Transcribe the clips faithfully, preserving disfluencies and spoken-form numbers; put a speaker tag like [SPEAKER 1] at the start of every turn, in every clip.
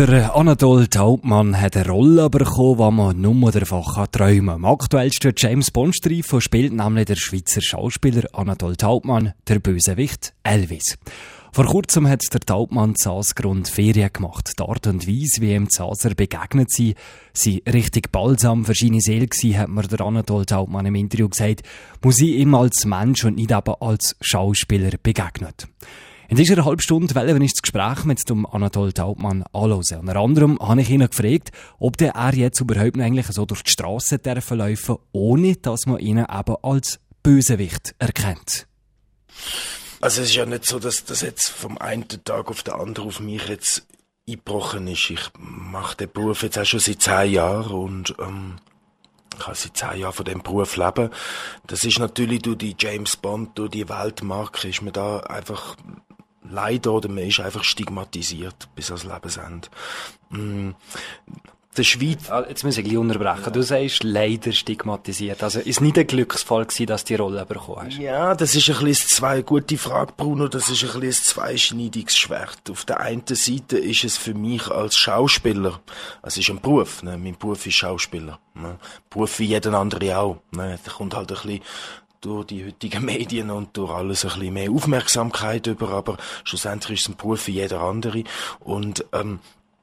[SPEAKER 1] Der Anatol Taubman hat eine Rolle bekommen, die man nur davon träumen kann. Im aktuellsten James-Bond-Streifen spielt nämlich der Schweizer Schauspieler Anatol Taubman der Bösewicht Elvis. Vor kurzem hat der Taubman Zasgrund Ferien gemacht. Die Art und Weise, wie ihm Zaser begegnet sind, sind richtig balsam für seine Seele gewesen, hat mir der Anatol Taubman im Interview gesagt, muss ich ihm als Mensch und nicht eben als Schauspieler begegnet. In dieser halben Stunde wollte ich das Gespräch mit dem Anatol Taubman anhören. Unter anderem habe ich ihn gefragt, ob der er jetzt überhaupt noch eigentlich so durch die Strasse dürfen laufen, ohne dass man ihn eben als Bösewicht erkennt.
[SPEAKER 2] Also es ist ja nicht so, dass das jetzt vom einen Tag auf den anderen auf mich jetzt eingebrochen ist. Ich mache den Beruf jetzt auch schon seit zehn Jahren und ähm, ich kann seit zehn Jahren von diesem Beruf leben. Das ist natürlich durch die James Bond, durch die Weltmarke, ist man da einfach leider, oder man ist einfach stigmatisiert bis ans Lebensende. Mm. Der Schweiz.
[SPEAKER 1] Jetzt muss ich gleich unterbrechen. Ja. Du sagst, leider stigmatisiert. Also, ist nicht ein Glücksfall gewesen, dass du die Rolle bekommen hast?
[SPEAKER 2] Ja, das ist ein bisschen zwei, gute Frage, Bruno. Das ist ein bisschen ein zweischneidiges Schwert. Auf der einen Seite ist es für mich als Schauspieler, es ist ein Beruf, ne? Mein Beruf ist Schauspieler, ne? Beruf wie jeden anderen auch, ne? Da kommt halt ein bisschen durch die heutigen Medien und durch alles ein bisschen mehr Aufmerksamkeit über, aber schlussendlich ist es ein Beruf wie jeder andere. Und, ähm,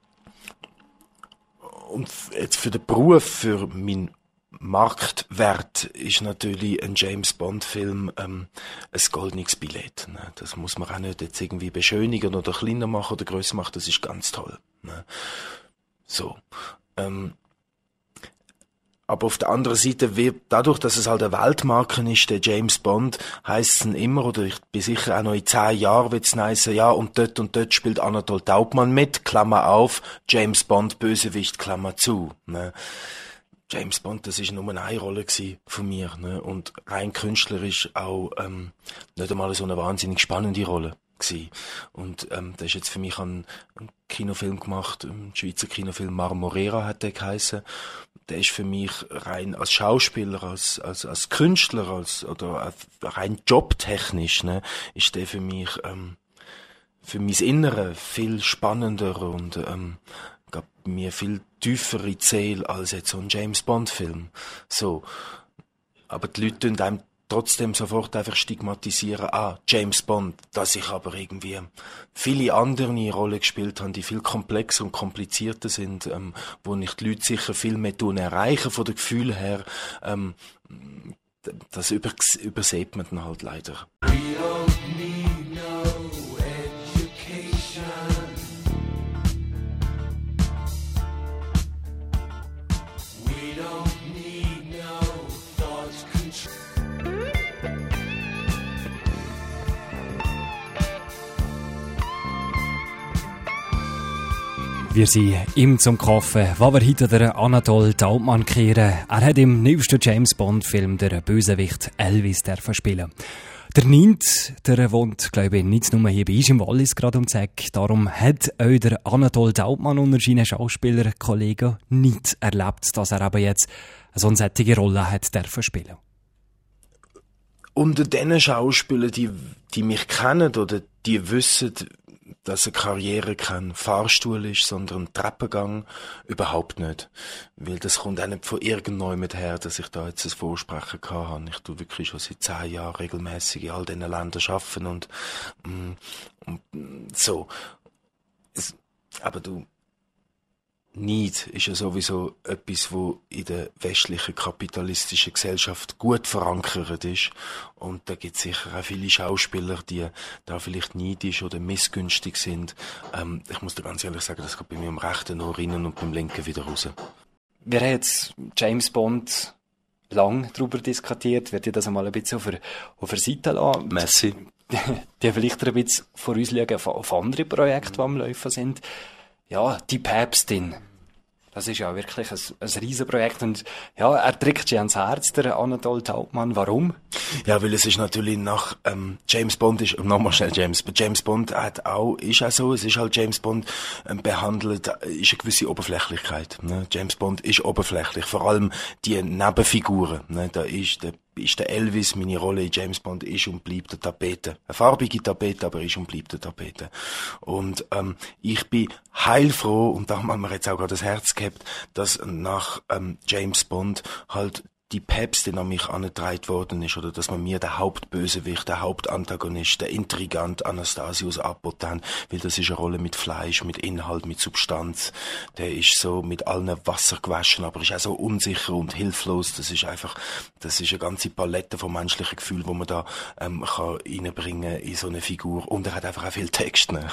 [SPEAKER 2] Und jetzt für den Beruf, für meinen Marktwert ist natürlich ein James-Bond-Film ähm, ein goldenes Billett. Ne? Das muss man auch nicht jetzt irgendwie beschönigen oder kleiner machen oder grösser machen, das ist ganz toll. Ne? So. Ähm, aber auf der anderen Seite, wird, dadurch, dass es halt eine Weltmarke ist, der James Bond, heisst es immer, oder ich bin sicher auch noch in zehn Jahren wird es heissen, ja, und dort und dort spielt Anatol Taubman mit, Klammer auf, James Bond, Bösewicht, Klammer zu. Ne? James Bond, das ist nur eine Rolle von mir, ne? Und rein künstlerisch auch ähm, nicht einmal so eine wahnsinnig spannende Rolle gewesen. Und ähm, das ist jetzt für mich ein, ein Kinofilm gemacht, ein Schweizer Kinofilm, Marmorera hat der geheissen. Der ist für mich rein als Schauspieler, als, als, als Künstler, als, oder rein jobtechnisch, ne, ist der für mich, ähm, für mein Innere viel spannender und, ähm, gab mir viel tiefere Seele als jetzt so ein James-Bond-Film. So. Aber die Leute tun einem trotzdem sofort einfach stigmatisieren, ah, James Bond, dass ich aber irgendwie viele andere Rollen gespielt habe, die viel komplexer und komplizierter sind, ähm, wo ich die Leute sicher viel mehr tun erreichen von den Gefühlen her, ähm, das über, übersieht man dann halt leider. We don't need no education. We don't need no thought control. Wir sind ihm zum Kaffee, wo wir heute den Anatol Taubman kehren. Er hat im neuesten James-Bond-Film den Bösewicht Elvis spielen. Der Nint, der wohnt, glaube ich, nicht nur hier bei uns im Wallis gerade um die Ecke. Darum hat auch der Anatol Taubman unter seinen Schauspielerkollegen nicht erlebt, dass er aber jetzt so eine solche Rolle hat spielen. Unter den Schauspielern, die, die mich kennen oder die wissen, dass eine Karriere kein Fahrstuhl ist, sondern ein Treppengang, überhaupt nicht. Weil das kommt auch nicht von irgendjemandem her, dass ich da jetzt ein Vorsprechen gehabt habe. Ich tue wirklich schon seit zehn Jahren regelmäßig in all diesen Ländern arbeiten und, mm, und so. Es, aber du, Neid ist ja sowieso etwas, wo in der westlichen kapitalistischen Gesellschaft gut verankert ist. Und da gibt es sicher auch viele Schauspieler, die da vielleicht neidisch oder missgünstig sind. Ähm, ich muss dir ganz ehrlich sagen, das geht bei mir am rechten Ohr rein und beim linken wieder raus.
[SPEAKER 1] Wir haben jetzt James Bond lang darüber diskutiert. Wird ihr das einmal ein bisschen auf der, auf der Seite lassen?
[SPEAKER 2] Messi.
[SPEAKER 1] Die vielleicht ein bisschen vor uns schauen auf, auf andere Projekte, die am Laufen sind. Ja, die Päpstin. Das ist ja wirklich ein, ein Riesenprojekt und ja, er drückt ja ans Herz, der Anatol Taubman. Warum?
[SPEAKER 2] Ja, weil es ist natürlich nach ähm, James Bond ist, nochmal schnell James, James Bond hat auch, ist auch so, es ist halt James Bond ähm, behandelt, ist eine gewisse Oberflächlichkeit. Ne? James Bond ist oberflächlich, vor allem die Nebenfiguren. Ne? Da ist der ist der Elvis, meine Rolle in James Bond ist und bleibt der Tapete. Eine farbige Tapete, aber ist und bleibt der Tapete. Und ähm, ich bin heilfroh, und darum haben wir jetzt auch gerade das Herz gehabt, dass nach ähm, James Bond halt die Päpstin an mich angetragen worden ist, oder dass man mir der Hauptbösewicht, der Hauptantagonist, der Intrigant Anastasius abboten haben, weil das ist eine Rolle mit Fleisch, mit Inhalt, mit Substanz. Der ist so mit allen Wasser gewaschen, aber ist auch so unsicher und hilflos. Das ist einfach, das ist eine ganze Palette von menschlichen Gefühlen, die man da ähm, kann reinbringen in so eine Figur. Und er hat einfach auch viel Text. Ne?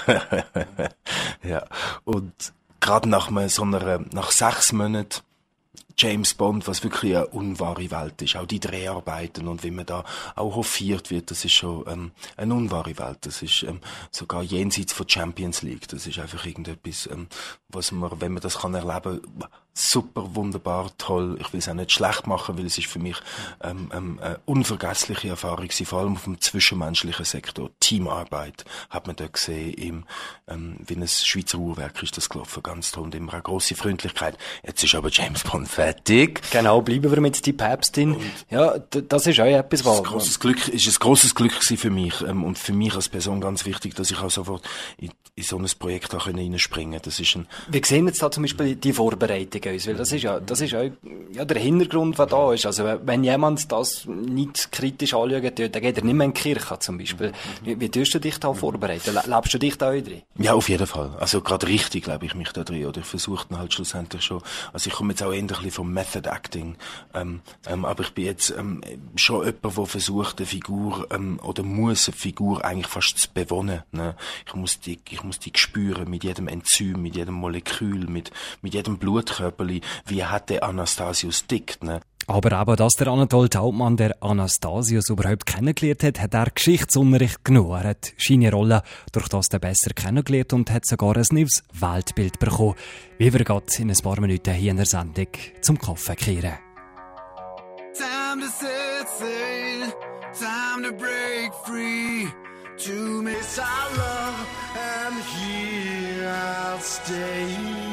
[SPEAKER 2] Ja. Und gerade nach so einer, nach sechs Monaten James Bond, was wirklich eine unwahre Welt ist. Auch die Dreharbeiten und wie man da auch hofiert wird, das ist schon ähm, eine unwahre Welt. Das ist ähm, sogar jenseits von Champions League. Das ist einfach irgendetwas, ähm, was man, wenn man das kann erleben, super, wunderbar, toll. Ich will es auch nicht schlecht machen, weil es ist für mich ähm, ähm, eine unvergessliche Erfahrung gewesen, vor allem auf dem zwischenmenschlichen Sektor. Teamarbeit hat man da gesehen, im, ähm, wie ein Schweizer Uhrwerk ist das gelaufen, ganz toll und immer eine grosse Freundlichkeit. Jetzt ist aber James Bond fertig.
[SPEAKER 1] Genau, bleiben wir mit die Päpstin. Und ja, d- das ist auch etwas, was...
[SPEAKER 2] Ein grosses Glück, ist ein grosses Glück gewesen für mich, ähm, und für mich als Person ganz wichtig, dass ich auch sofort in, in so ein Projekt auch reinspringen konnte. Das ist ein...
[SPEAKER 1] Wie sehen jetzt da zum Beispiel die Vorbereitung aus? Weil das ist ja, das ist ja, ja der Hintergrund, der da ist. Also, wenn jemand das nicht kritisch anschauen tut, dann geht er nicht mehr in die Kirche, zum Beispiel. Wie, wie tust du dich da vorbereiten? Lebst du dich da auch drin?
[SPEAKER 2] Ja, auf jeden Fall. Also, gerade richtig lebe ich mich da drin. Oder ich versuche dann halt schlussendlich schon, also ich komme jetzt auch eher ein bisschen vom Method Acting, ähm, ähm, aber ich bin jetzt, ähm, schon jemand, der versucht, eine Figur, ähm, oder muss eine Figur eigentlich fast zu bewohnen, ne? Ich muss die, ich muss die spüren, mit jedem Enzym, mit jedem Molekül, mit, mit jedem Blutkörperli, wie hat der Anastasius tickt, ne?
[SPEAKER 1] Aber eben, dass der Anatol Taubmann der Anastasius überhaupt kennengelernt hat, hat er Geschichtsunterricht genommen. Er hat seine Rolle durch das dann besser kennengelernt und hat sogar ein neues Weltbild bekommen. Wie wir gerade in ein paar Minuten hier in der Sendung zum Kaffee kehren.
[SPEAKER 3] Time to set sail, time to break free, to miss our love, and here I'll stay.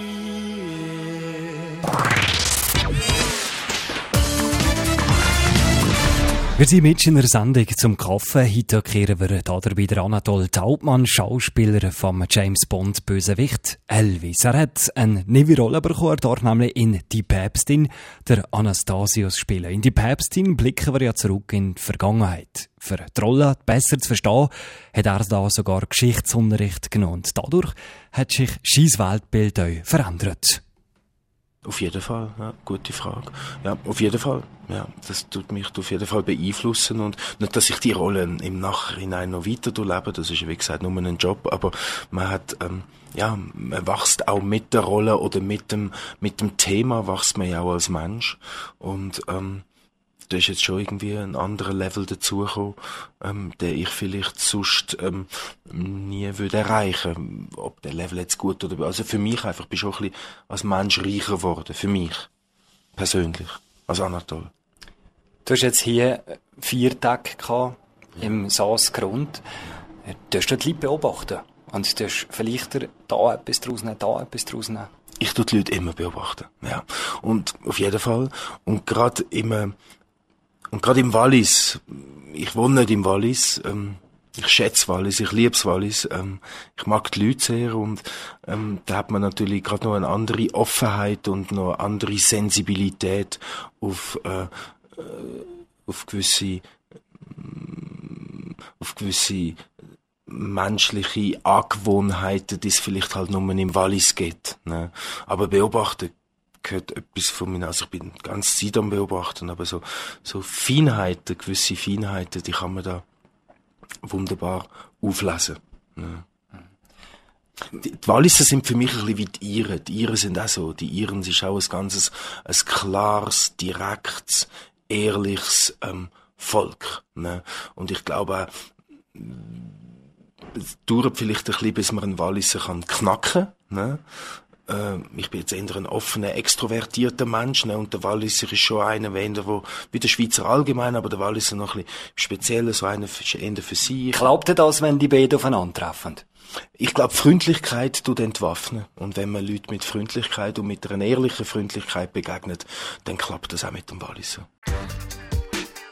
[SPEAKER 1] Wir sind mit in der Sendung zum Kaffee. Heute kehren wir dabei der Anatol Taubmann, Schauspieler vom James Bond Bösewicht Elvis. Er hat eine neue Rolle bekommen, er darf nämlich in «Die Päpstin» der Anastasius spielen. In «Die Päpstin» blicken wir ja zurück in die Vergangenheit. Für die Rolle besser zu verstehen, hat er da sogar Geschichtsunterricht genommen. Und dadurch hat sich sein Weltbild auch verändert.
[SPEAKER 2] Auf jeden Fall, ja, gute Frage. Ja, auf jeden Fall, ja, das tut mich auf jeden Fall beeinflussen und nicht, dass ich die Rolle im Nachhinein noch weiter durchlebe, das ist wie gesagt nur ein Job, aber man hat, ähm, ja, man wächst auch mit der Rolle oder mit dem, mit dem Thema wächst man ja auch als Mensch und, ähm, da ist jetzt schon irgendwie ein anderer Level dazugekommen, ähm, den ich vielleicht sonst ähm, nie würde erreichen. Ob der Level jetzt gut oder... Also für mich einfach, ich bin schon ein bisschen als Mensch reicher geworden. Für mich. Persönlich. Als Anatol.
[SPEAKER 1] Du hast jetzt hier vier Tage gehabt, im Saas-Grund. Du hast dort die Leute beobachten. Und du hast vielleicht da etwas draus nehmen, da etwas draus nehmen.
[SPEAKER 2] Ich tue die Leute immer beobachten. Ja. Und auf jeden Fall. Und gerade immer... Und gerade im Wallis, ich wohne nicht im Wallis, ähm, ich schätze Wallis, ich lieb's Wallis, ähm, ich mag die Leute sehr und ähm, da hat man natürlich gerade noch eine andere Offenheit und noch eine andere Sensibilität auf, äh, auf gewisse, äh, auf gewisse menschliche Angewohnheiten, die es vielleicht halt nur im Wallis gibt, ne? Aber beobachten gehört etwas von mir, also ich bin die ganze Zeit am Beobachten, aber so, so Feinheiten, gewisse Feinheiten, die kann man da wunderbar auflesen. Ja. Die, die Walliser sind für mich ein bisschen wie die Iren. Die Iren sind auch so. Die Iren ist auch ein ganzes, ein klares, direktes, ehrliches ähm, Volk. Ne? Und ich glaube auch, es dauert vielleicht ein bisschen, bis man einen Walliser kann knacken. Ne? Ich bin jetzt eher ein offener, extrovertierter Mensch, ne? Und der Walliser ist schon einer, der, wie der Schweizer allgemein, aber der Walliser noch ein bisschen spezieller, so einer eher für sich.
[SPEAKER 1] Glaubt ihr das, wenn die beiden aufeinandertreffen?
[SPEAKER 2] Ich glaube, Freundlichkeit tut entwaffnen. Und wenn man Leute mit Freundlichkeit und mit einer ehrlichen Freundlichkeit begegnet, dann klappt das auch mit dem Walliser.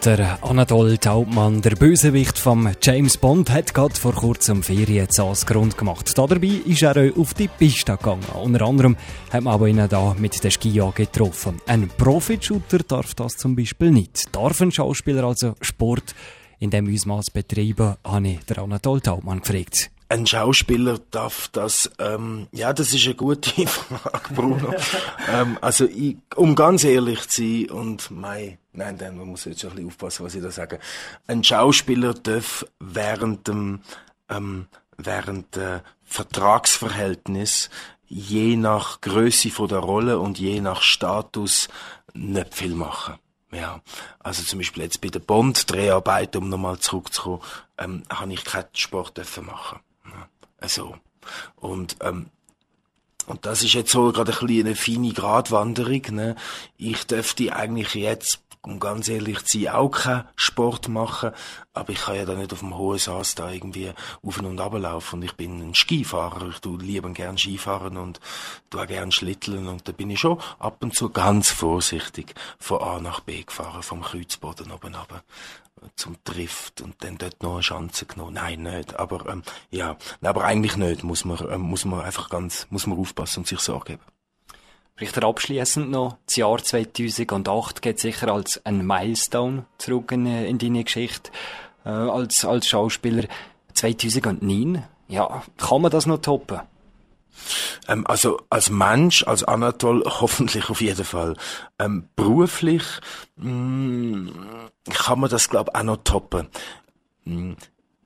[SPEAKER 1] Der Anatole Taubman, der Bösewicht vom James Bond, hat gerade vor kurzem Ferien zu Grund gemacht. Dabei ist er auch auf die Piste gegangen. Unter anderem hat man aber ihn da mit der Ski-A getroffen. Ein Profi-Shooter darf das zum Beispiel nicht. Darf ein Schauspieler also Sport in dem Ausmaß betreiben, habe ich der Anatole Taubman gefragt.
[SPEAKER 2] Ein Schauspieler darf das, ähm, ja, das ist eine gute Frage, Bruno. ähm, also, ich, um ganz ehrlich zu sein, und mei, nein, dann, man muss jetzt schon ein bisschen aufpassen, was ich da sage. Ein Schauspieler darf während dem, ähm, während der Vertragsverhältnis, je nach Grösse von der Rolle und je nach Status, nicht viel machen. Ja, also zum Beispiel jetzt bei der Bond-Dreharbeit, um nochmal zurückzukommen, ähm, habe ich keinen Sport dürfen machen. Also, und, ähm, und das ist jetzt so gerade ein bisschen eine feine Gratwanderung, ne? Ich dürfte eigentlich jetzt, um ganz ehrlich zu sein, auch keinen Sport machen, aber ich kann ja da nicht auf dem hohen Saas da irgendwie auf und runter laufen, und ich bin ein Skifahrer, ich tue lieben gern Skifahren und tue auch gern Schlitteln, und da bin ich schon ab und zu ganz vorsichtig von A nach B gefahren, vom Kreuzboden oben runter zum Drift und dann dort noch eine Chance genommen. Nein, nicht. Aber ähm, ja, aber eigentlich nicht. Muss man ähm, muss man einfach ganz muss man aufpassen und sich Sorge geben.
[SPEAKER 1] Vielleicht abschliessend noch: Das Jahr zweitausendacht geht sicher als ein Milestone zurück in, in deine Geschichte äh, als als Schauspieler. zweitausendneun, ja, kann man das noch toppen?
[SPEAKER 2] Ähm, also als Mensch, als Anatole, hoffentlich auf jeden Fall. Ähm, beruflich mh, kann man das, glaube ich, auch noch toppen. Mh,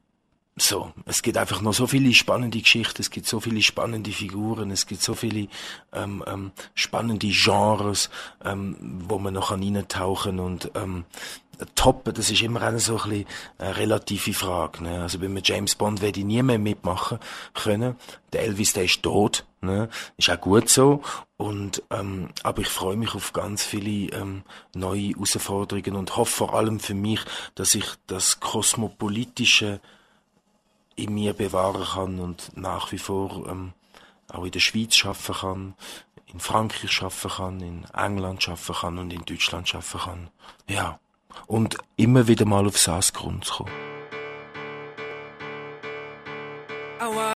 [SPEAKER 2] so, es gibt einfach noch so viele spannende Geschichten, es gibt so viele spannende Figuren, es gibt so viele ähm, ähm, spannende Genres, ähm, wo man noch reintauchen kann, und ähm, toppen, das ist immer eine so ein bisschen eine relative Frage, ne? Also bei einem James Bond werde ich nie mehr mitmachen können. Der Elvis, der ist tot, ne? Ist auch gut so. Und ähm, aber ich freue mich auf ganz viele ähm, neue Herausforderungen und hoffe vor allem für mich, dass ich das Kosmopolitische in mir bewahren kann und nach wie vor ähm, auch in der Schweiz schaffen kann, in Frankreich schaffen kann, in England schaffen kann und in Deutschland schaffen kann. Ja. Und immer wieder mal auf Saas Grund zu kommen.